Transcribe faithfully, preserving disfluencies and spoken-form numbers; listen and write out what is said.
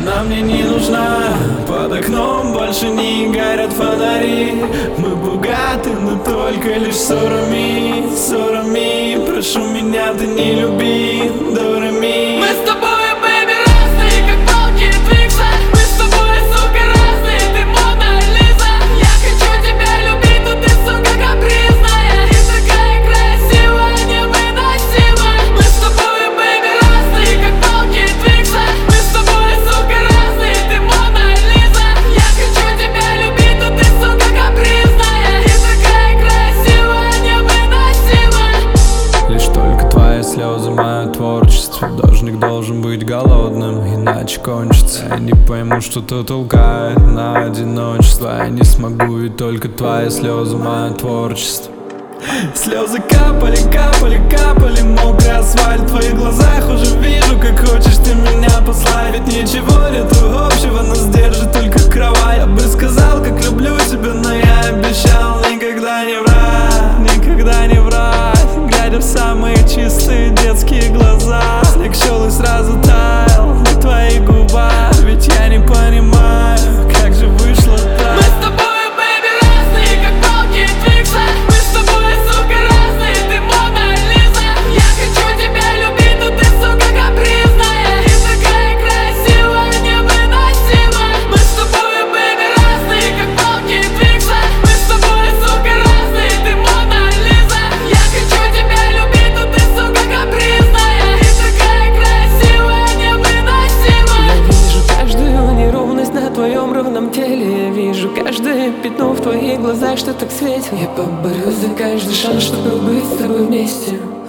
она мне не нужна. Под окном больше не горят фонари. Мы богаты, но только лишь ссорами, ссорами. Прошу меня, ты не люби, до ре ми. Мы с тобой, бэйби, разные, как палки и твиксы. Мы с тобой, сука, разные, ты Мона Лиза. Я хочу тебя любить, но ты, сука, капризная и такая красивая, невыносимая. Мы с тобой, бэйби, разные, как палки и твиксы. Мы с тобой, сука, разные, ты Мона Лиза. Я хочу тебя любить, но ты, сука, капризная и такая красивая, невыносимая. Лишь только твои слезы, мое творчество. Должник должен быть голодным, иначе кончится. Я не пойму, что-то толкает на одиночество. Я не смогу, и только твои слезы, мое творчество. Слезы капали, капали, капали, мокрый асфальт. В твоих глазах уже вижу, как хочешь ты меня послать. Ведь ничего нету общего, нас держит только кровать. Я бы сказал, как люблю тебя, но я обещал никогда не врать, никогда не врать. Глядя в самые чистые детские глаза, снег шел и сразу таял на твоих губах. Ведь я не понимаю, как же вышло так. Мы с тобой, бэйби, разные, как палки и твиксы. Мы с тобой, сука, разные, ты Мона Лиза. Я хочу тебя любить, но ты, сука, капризная и такая красивая, невыносимая. Мы с тобой, бэйби, разные, как палки и твиксы. Мы с тобой, сука, разные, ты Мона Лиза. Я хочу тебя любить, но ты, сука, капризная и такая красивая, невыносимая. Я вижу каждую неровность на твоем ровном теле. Я вижу каждое пятно в твоих глазах, что так светит. Я поборюсь за каждый шанс, чтобы быть с тобой вместе.